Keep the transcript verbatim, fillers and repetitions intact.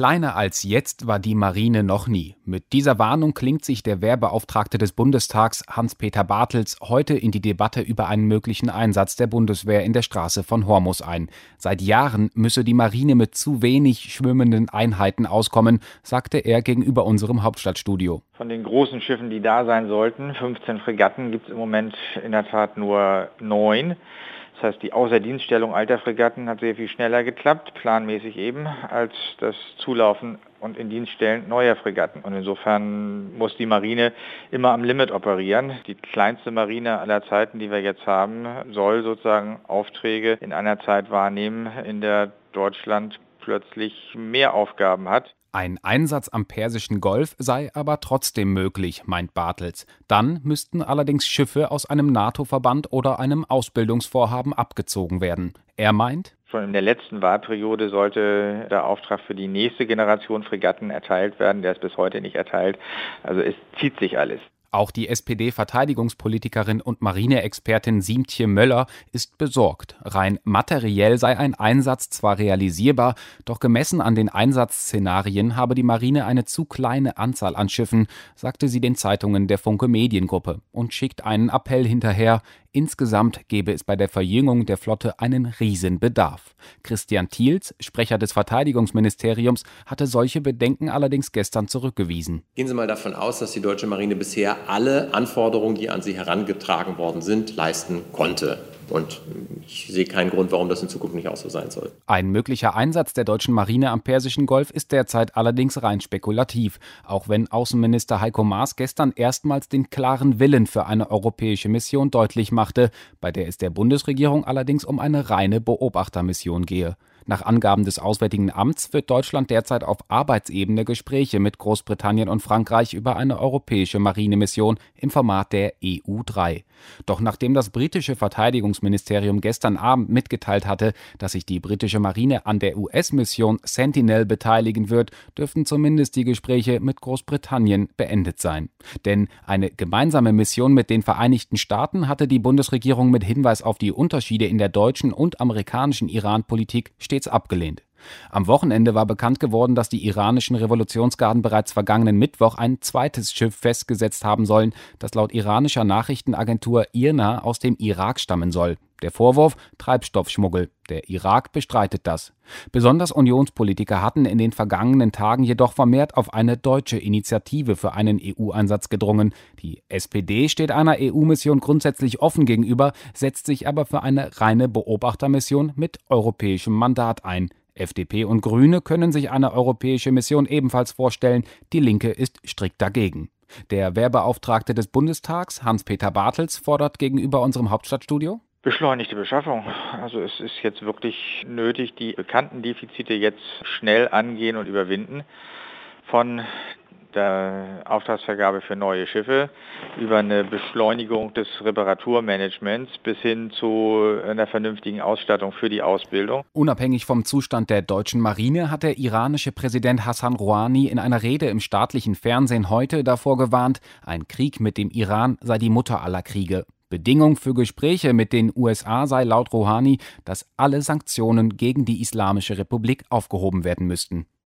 Kleiner als jetzt war die Marine noch nie. Mit dieser Warnung klingt sich der Wehrbeauftragte des Bundestags, Hans-Peter Bartels, heute in die Debatte über einen möglichen Einsatz der Bundeswehr in der Straße von Hormuz ein. Seit Jahren müsse die Marine mit zu wenig schwimmenden Einheiten auskommen, sagte er gegenüber unserem Hauptstadtstudio. Von den großen Schiffen, die da sein sollten, fünfzehn Fregatten, gibt es im Moment in der Tat nur neun. Das heißt, die Außerdienststellung alter Fregatten hat sehr viel schneller geklappt, planmäßig eben, als das Zulaufen und Indienststellen neuer Fregatten. Und insofern muss die Marine immer am Limit operieren. Die kleinste Marine aller Zeiten, die wir jetzt haben, soll sozusagen Aufträge in einer Zeit wahrnehmen, in der Deutschland plötzlich mehr Aufgaben hat. Ein Einsatz am Persischen Golf sei aber trotzdem möglich, meint Bartels. Dann müssten allerdings Schiffe aus einem NATO-Verband oder einem Ausbildungsvorhaben abgezogen werden. Er meint, schon in der letzten Wahlperiode sollte der Auftrag für die nächste Generation Fregatten erteilt werden. Der ist bis heute nicht erteilt. Also es zieht sich alles. Auch die S P D-Verteidigungspolitikerin und Marineexpertin Siemtje Möller ist besorgt. Rein materiell sei ein Einsatz zwar realisierbar, doch gemessen an den Einsatzszenarien habe die Marine eine zu kleine Anzahl an Schiffen, sagte sie den Zeitungen der Funke Mediengruppe und schickt einen Appell hinterher. Insgesamt gebe es bei der Verjüngung der Flotte einen Riesenbedarf. Christian Thiels, Sprecher des Verteidigungsministeriums, hatte solche Bedenken allerdings gestern zurückgewiesen. Gehen Sie mal davon aus, dass die deutsche Marine bisher alle Anforderungen, die an sie herangetragen worden sind, leisten konnte. Und ich sehe keinen Grund, warum das in Zukunft nicht auch so sein soll. Ein möglicher Einsatz der deutschen Marine am Persischen Golf ist derzeit allerdings rein spekulativ, auch wenn Außenminister Heiko Maas gestern erstmals den klaren Willen für eine europäische Mission deutlich machte, bei der es der Bundesregierung allerdings um eine reine Beobachtermission gehe. Nach Angaben des Auswärtigen Amts führt Deutschland derzeit auf Arbeitsebene Gespräche mit Großbritannien und Frankreich über eine europäische Marinemission im Format der E U drei. Doch nachdem das britische Verteidigungsministerium gestern Abend mitgeteilt hatte, dass sich die britische Marine an der U S-Mission Sentinel beteiligen wird, dürften zumindest die Gespräche mit Großbritannien beendet sein. Denn eine gemeinsame Mission mit den Vereinigten Staaten hatte die Bundesregierung mit Hinweis auf die Unterschiede in der deutschen und amerikanischen Iran-Politik stets abgelehnt. Am Wochenende war bekannt geworden, dass die iranischen Revolutionsgarden bereits vergangenen Mittwoch ein zweites Schiff festgesetzt haben sollen, das laut iranischer Nachrichtenagentur I R N A aus dem Irak stammen soll. Der Vorwurf: Treibstoffschmuggel. Der Irak bestreitet das. Besonders Unionspolitiker hatten in den vergangenen Tagen jedoch vermehrt auf eine deutsche Initiative für einen E U-Einsatz gedrungen. Die S P D steht einer E U-Mission grundsätzlich offen gegenüber, setzt sich aber für eine reine Beobachtermission mit europäischem Mandat ein. F D P und Grüne können sich eine europäische Mission ebenfalls vorstellen, die Linke ist strikt dagegen. Der Wehrbeauftragte des Bundestags, Hans-Peter Bartels, fordert gegenüber unserem Hauptstadtstudio: Beschleunigte Beschaffung. Also es ist jetzt wirklich nötig, die bekannten Defizite jetzt schnell angehen und überwinden. Von der Auftragsvergabe für neue Schiffe über eine Beschleunigung des Reparaturmanagements bis hin zu einer vernünftigen Ausstattung für die Ausbildung. Unabhängig vom Zustand der deutschen Marine hat der iranische Präsident Hassan Rouhani in einer Rede im staatlichen Fernsehen heute davor gewarnt, ein Krieg mit dem Iran sei die Mutter aller Kriege. Bedingung für Gespräche mit den U S A sei laut Rouhani, dass alle Sanktionen gegen die Islamische Republik aufgehoben werden müssten.